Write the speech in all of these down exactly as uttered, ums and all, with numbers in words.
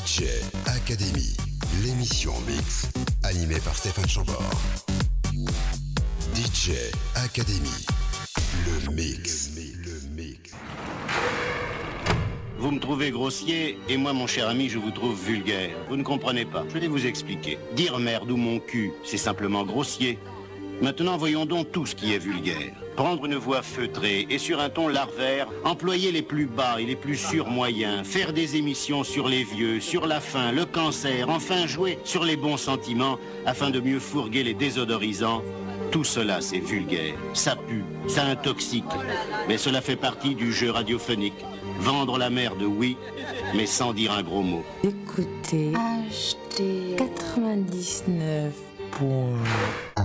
D J Academy, l'émission mix, animée par Stéphane Chambord. D J Academy, le mix. Le mix. Vous me trouvez grossier, et moi, mon cher ami, je vous trouve vulgaire. Vous ne comprenez pas. Je vais vous expliquer. Dire merde ou mon cul, c'est simplement grossier. Maintenant, voyons donc tout ce qui est vulgaire. Prendre une voix feutrée et sur un ton larvaire, employer les plus bas et les plus surmoyens, faire des émissions sur les vieux, sur la faim, le cancer, enfin jouer sur les bons sentiments afin de mieux fourguer les désodorisants. Tout cela, c'est vulgaire. Ça pue, ça intoxique. Mais cela fait partie du jeu radiophonique. Vendre la merde, oui, mais sans dire un gros mot. Écoutez H T quatre-vingt-dix-neuf point un.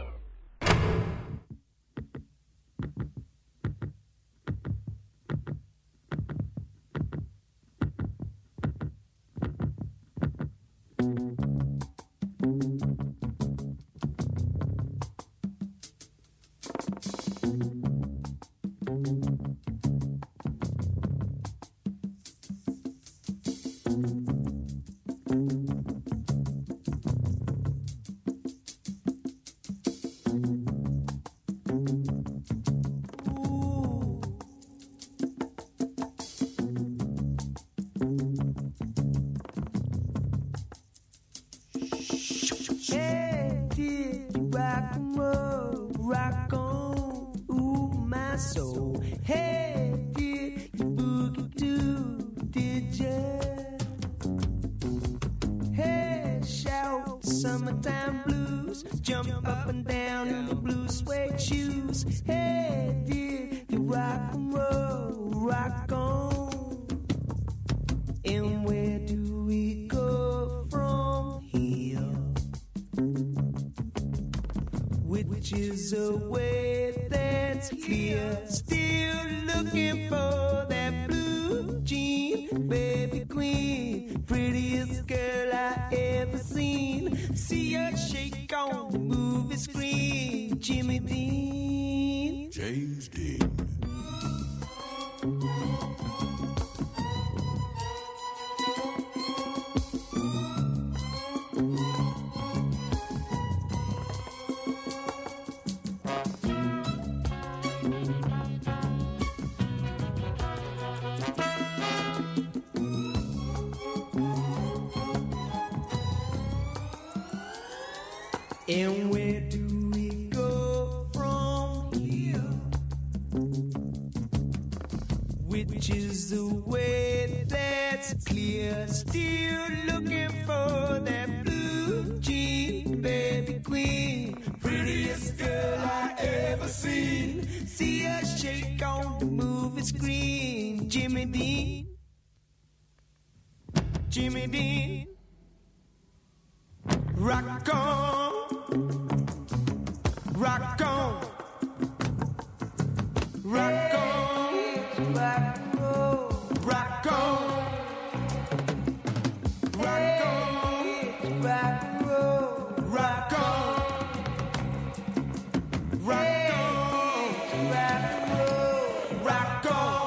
And where do we go from here? Which is the way that's clear. Still looking for that blue jean, baby queen, prettiest girl I ever seen. See her shake on the movie screen. Jimmy Dean, Jimmy Dean, rock on. Rock on, rock on, rock on, rock on, rock on, rock on, rock on, rock on, rock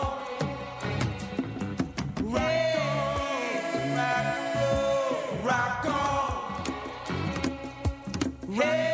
on, rock on, rock on.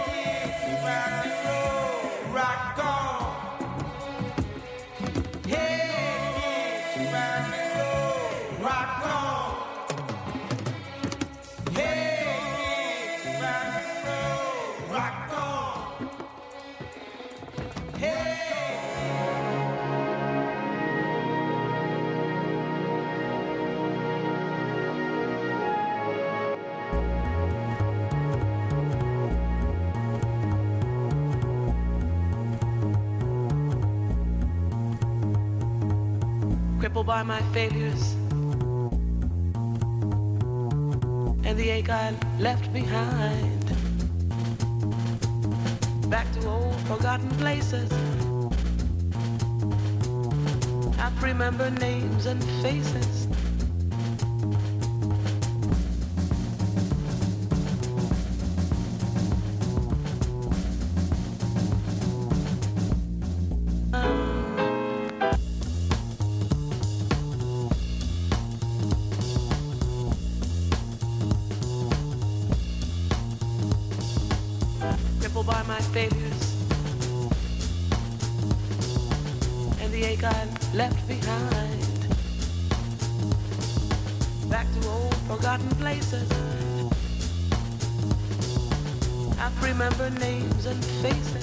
Crippled by my failures and the ache I left behind. Back to old forgotten places. I remember names and faces. by my failures and the ache I left behind. Back to old forgotten places. I remember names and faces.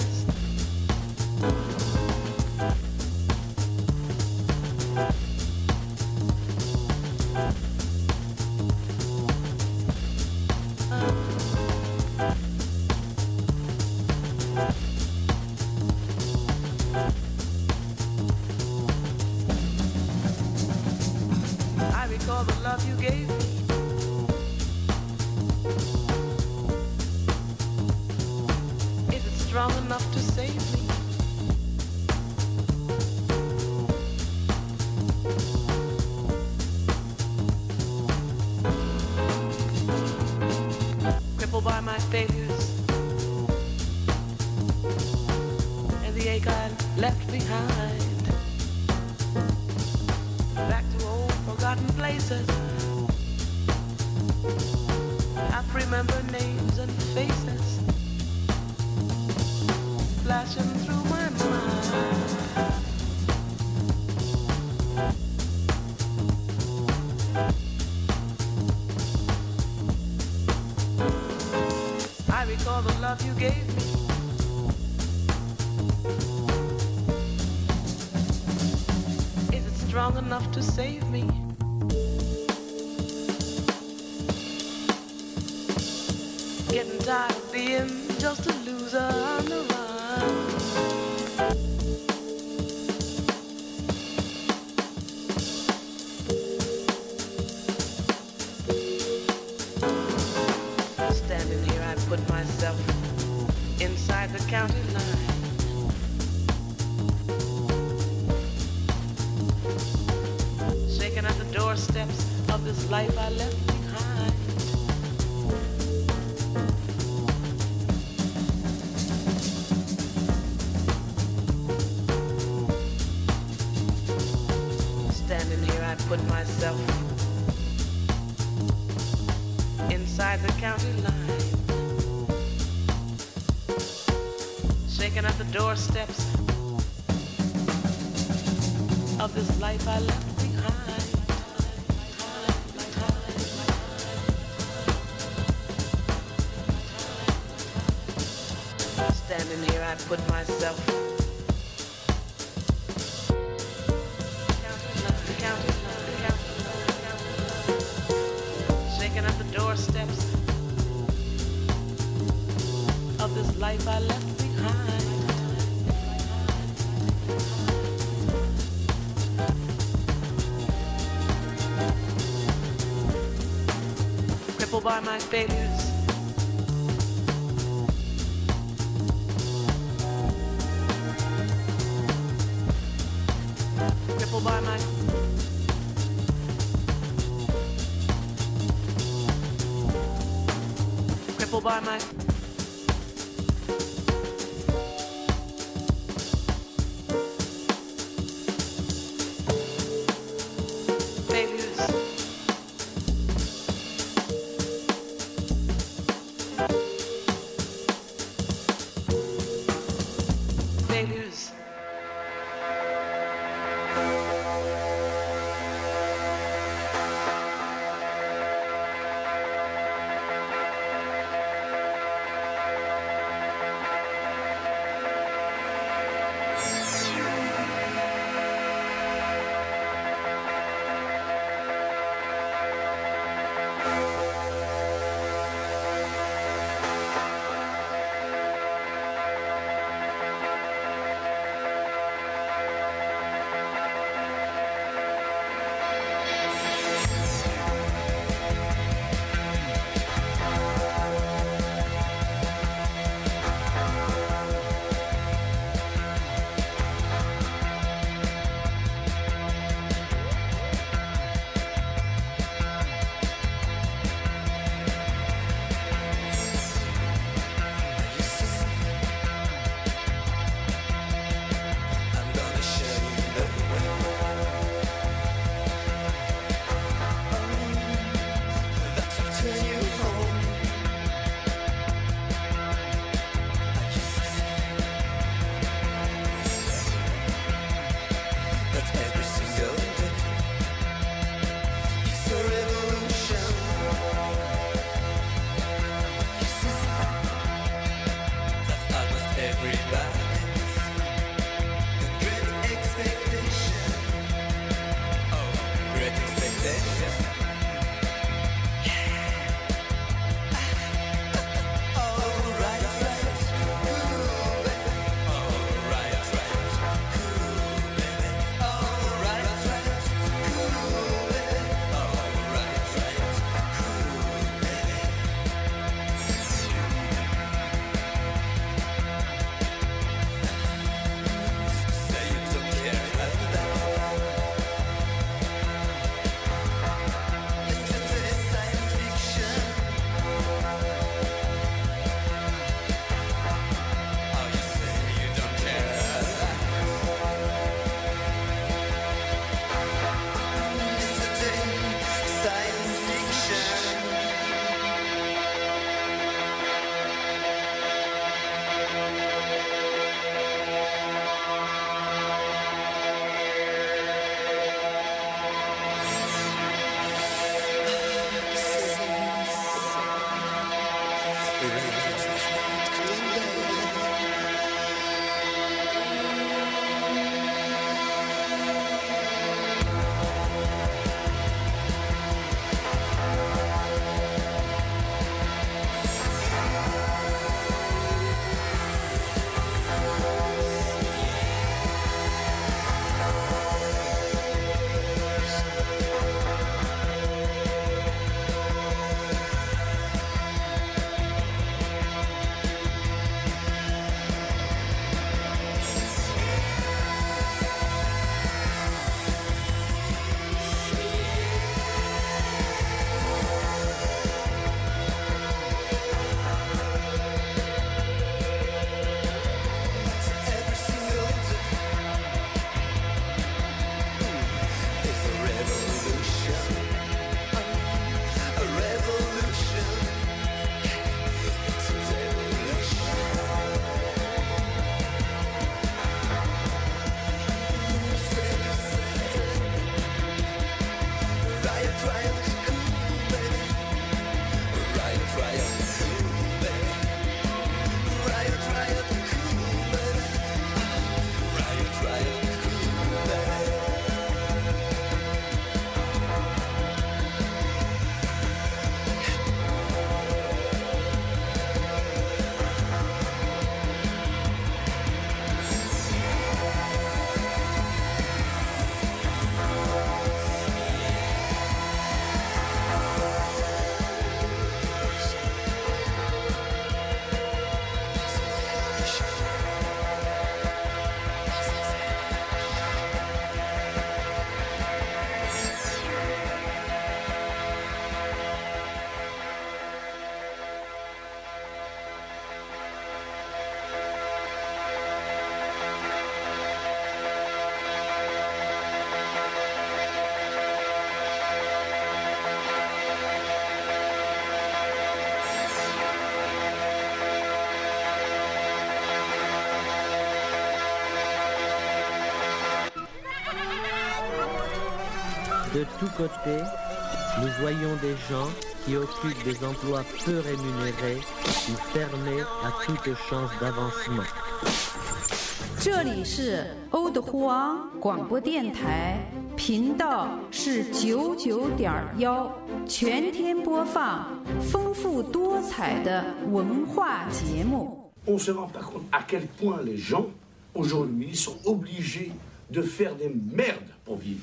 Enough to save me. Getting tired of being just a loser on the run. Standing here, I put myself inside the county line. At the doorsteps of this life I left behind. Standing here, I put myself inside the county line, shaking at the doorsteps of this life I left behind. Standing here, I put myself counting line, counting line, counting line, counting line, shaking at the doorsteps of this life I left behind. Crippled by my failures. By my crippled by my failures. Failures. De tous côtés, nous voyons des gens qui occupent des emplois peu rémunérés ou fermés à toute chance d'avancement. 这里是欧德呼昂广播电台，频道是九九点幺，全天播放丰富多彩的文化节目。 On ne se rend pas compte à quel point les gens aujourd'hui sont obligés de faire des merdes pour vivre.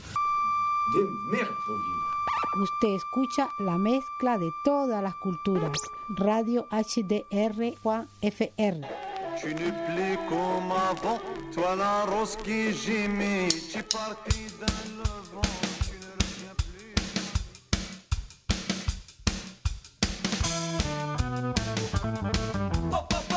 Des merdes pour vivre. Usted escucha la mezcla de todas las culturas. Radio H D R Juan F R. Tu n'es plus comme avant, toi la rose qui gémit, tu es parti dans le vent, tu ne reviens plus. Oh, oh, oh.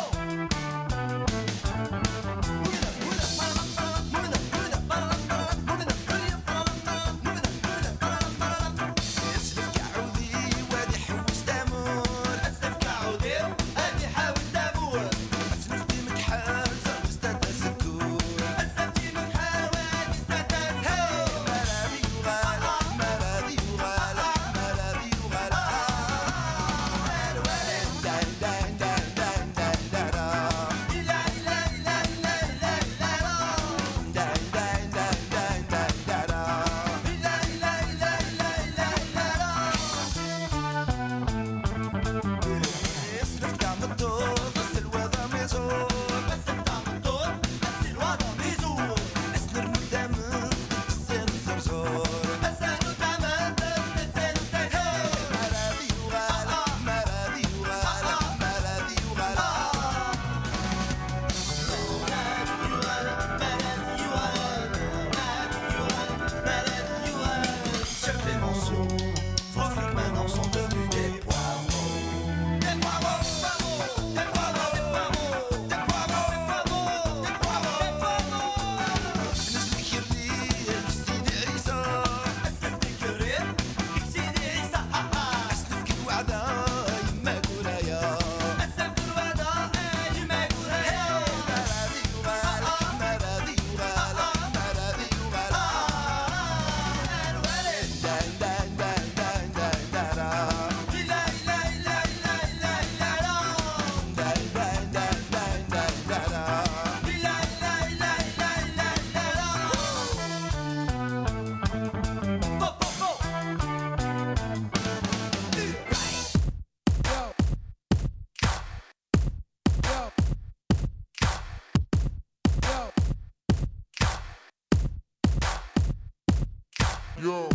Yo.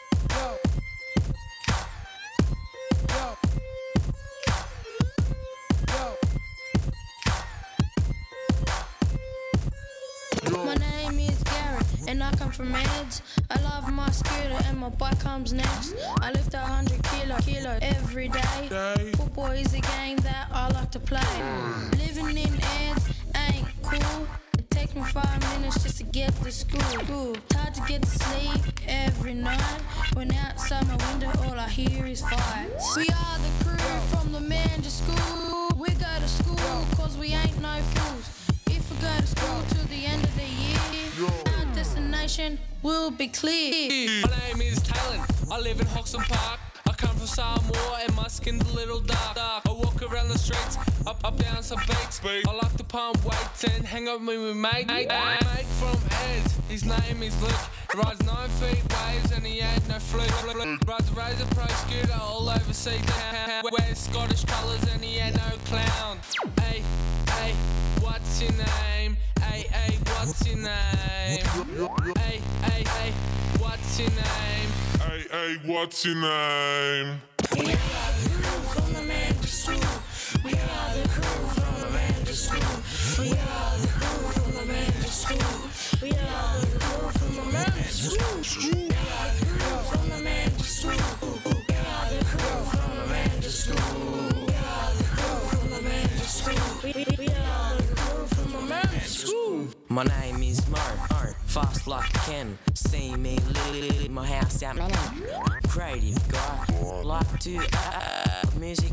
My name is Garrett, and I come from Eds. I love my scooter, and my bike comes next. I lift a hundred kilo, kilo every day. day. Football is a game that I like to play. Living in Eds ain't cool. It takes me five minutes just to get to school. Cool. It's hard to get to sleep every night. When outside my window, all I hear is fights. We are the crew from the Manja school. We go to school, cause we ain't no fools. If we go to school till the end of the year, our destination will be clear. My name is Talon, I live in Hoxton Park. I come from Samoa and my skin's a little dark. I walk around the streets, up, up, down some beats. I like to pump weights and hang out with my mate. Mate, mate from Ed, his name is Luke. Rides nine feet waves and he ain't no fluke. Rides a Razor Pro scooter all overseas. Wears Scottish colours and he ain't no clown. Hey, hey, what's your name? Hey, hey, what's your name? Hey, hey, hey, what's your name? Hey, hey, what's your name? We are the crew from the Manja school. We are the crew from the Manja school. We are the crew from the Manja school. We are the crew from the Manja school. We are the crew from the Manja school. We are the crew from the Manja school. We are the crew from the Manja school. We are the crew from the Manja school. My name is Mo, fast like Ken. See me lit my house out, man. Creative guy, like to uh, music.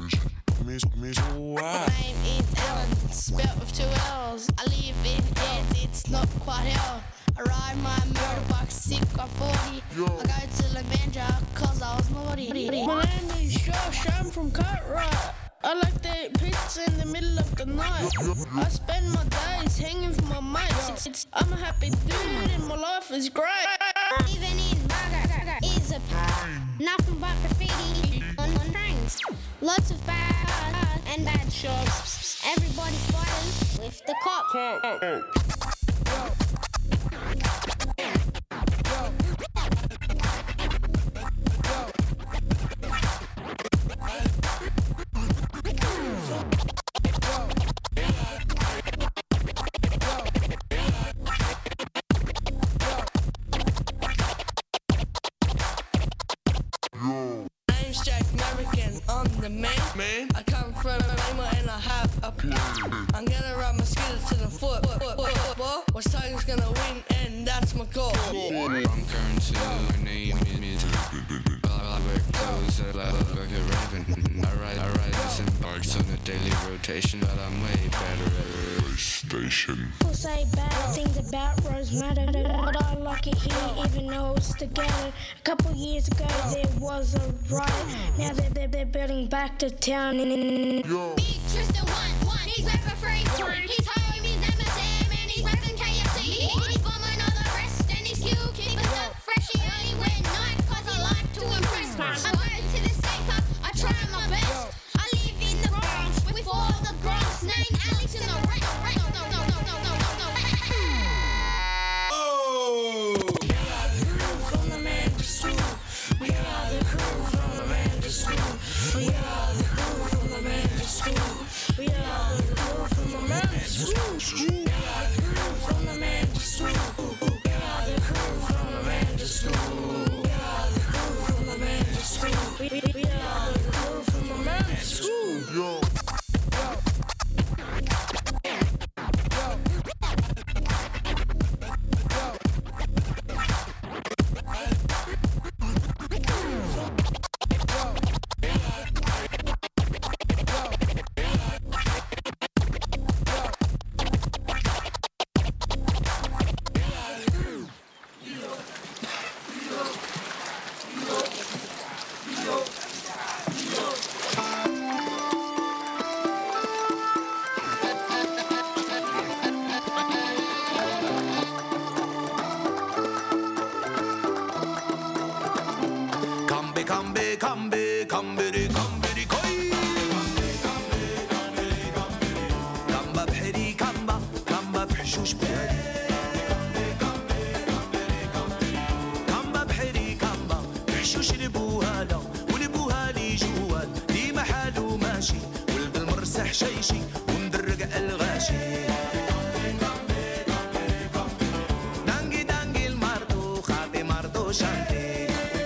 Music, music, wow. My name is Alan, spelt with two L's. I live in Eds, it's not quite hell. I ride my motorbike sick on forty. Yo. I go to La Manja cause I was naughty. My name is Josh, I'm from Cartwright. I like to eat pizza in the middle of the night. I spend my days hanging for my mates. It's, it's, I'm a happy dude and my life is great. Living in Margaret is a nothing but graffiti on, on trains. Lots of bad and bad shots. Everybody's fighting with the cop. I'm the man. man. I come from Lima and I have a plan. I'm gonna ride my scooter to the foot. foot, foot, foot, foot. What's Tiger's gonna win, and that's my goal. I'm current to my name is I wear clothes like a raven. I ride, I ride this in barks on a daily rotation, but I'm way better at a station. People say bad things about Rose Matter, but I like it here even though it's together. A couple years ago there was a riot. Now they're, they're, they're building back to town. Yo. Big Tristan one, one, he's rapping free. He's home, he's M S M, and he's rapping K F C. He's bombing all the rest, and he's still keeping up fresh. He only wear night, cause I like to impress. I go to the skate park, I try my best. I live in the Bronx, with all the Bronx. Name Alex in the right. No, no, no, no, no, no, no, no. Oh! We are the crew from the Manja school. We are the crew from the Manja school. We are the crew from the Manja school. We are the crew from the Manja school. We are the crew from the Manja school. We are the crew from the Manja school. We are the crew from the Manja school. We are the crew from the Manja school. Yo. Kamba حشيشي وندرق الغاشي دانجي دانجي الماردو خاطي ماردو شانتي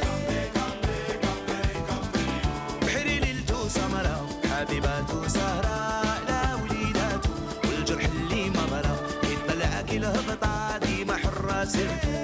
بحري ليلتو سمرة حبيباتو سهرة لا وليداتو والجرح اللي مغرى يطلع كل هبطة ديما حرة سرتو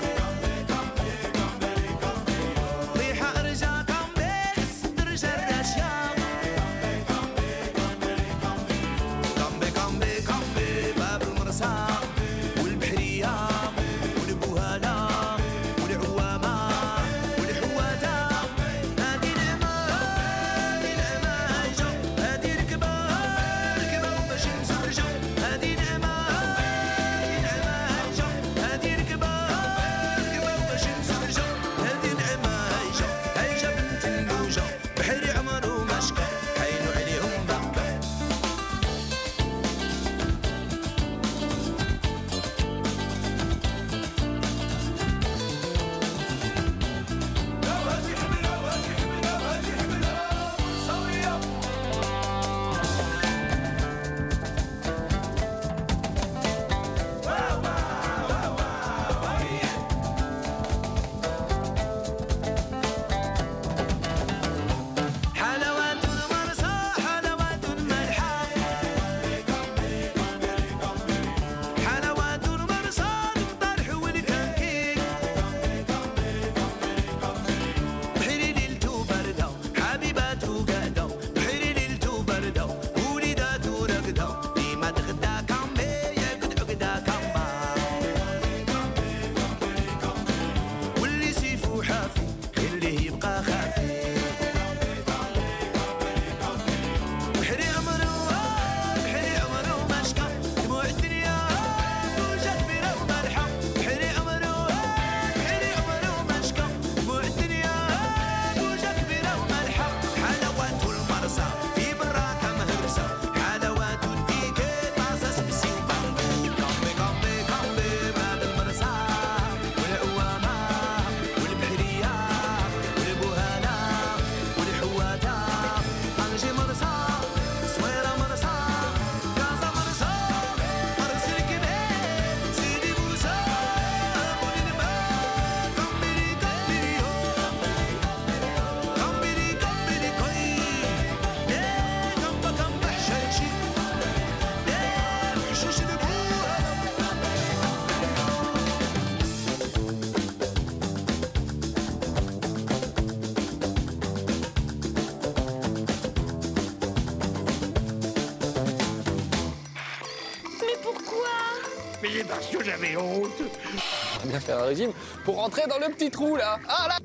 Parce que j'avais honte. On va bien faire un régime pour rentrer dans le petit trou là. Ah là.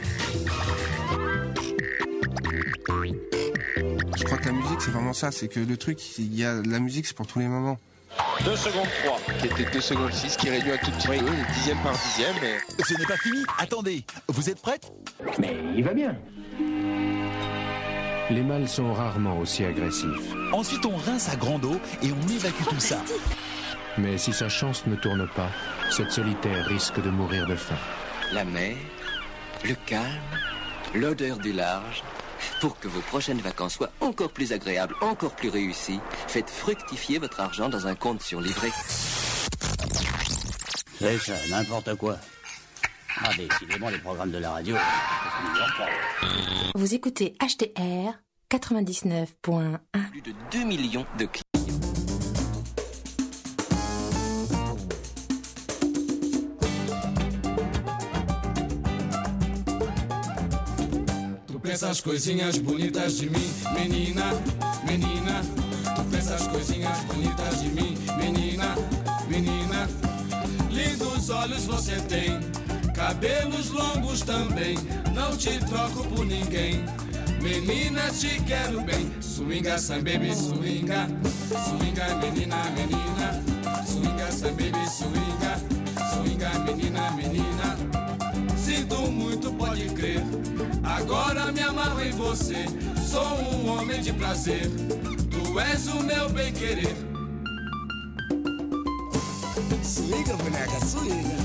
Je crois que la musique c'est vraiment ça, c'est que le truc, il y a la musique c'est pour tous les moments. deux secondes trois, qui était deux secondes six, qui réduit un tout petit oui. peu, dixième par dixième. Mais... Ce n'est pas fini, attendez, vous êtes prête? Mais il va bien. Les mâles sont rarement aussi agressifs. Ensuite on rince à grande eau et on évacue tout ça. Mais si sa chance ne tourne pas, cette solitaire risque de mourir de faim. La mer, le calme, l'odeur du large. Pour que vos prochaines vacances soient encore plus agréables, encore plus réussies, faites fructifier votre argent dans un compte sur livret. C'est ça, n'importe quoi. Ah, décidément, les programmes de la radio. Vous écoutez H T R quatre-vingt-dix-neuf point un. Plus de deux millions de clients. Essas coisinhas bonitas de mim, menina, menina. Tu pensa as coisinhas bonitas de mim, menina, menina. Lindos olhos você tem, cabelos longos também. Não te troco por ninguém, menina, te quero bem. Swinga, some baby, swinga. Swinga, menina, menina. Swinga, some baby, swinga. Swinga, menina, menina. Sinto muito, pode crer. Agora me amarro em você. Sou um homem de prazer. Tu és o meu bem-querer. Swinga, boneca, swinga.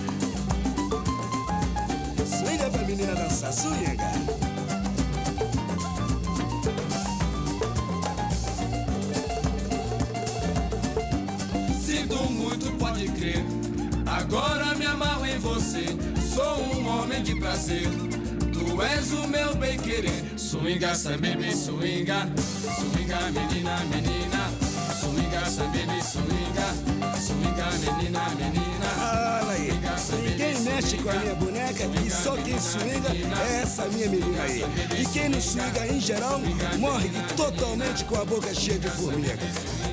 Swinga pra menina dançar, swinga. Agora me amarro em você, sou um homem de prazer. Tu és o meu bem querer. Swinga, baby, swinga. Swinga, menina, menina. Swinga, baby, swinga. Swinga, menina, menina. Olha aí, ninguém mexe com a minha boneca e só quem swinga é essa minha menina aí. E quem não swinga em geral morre totalmente com a boca cheia de formiga.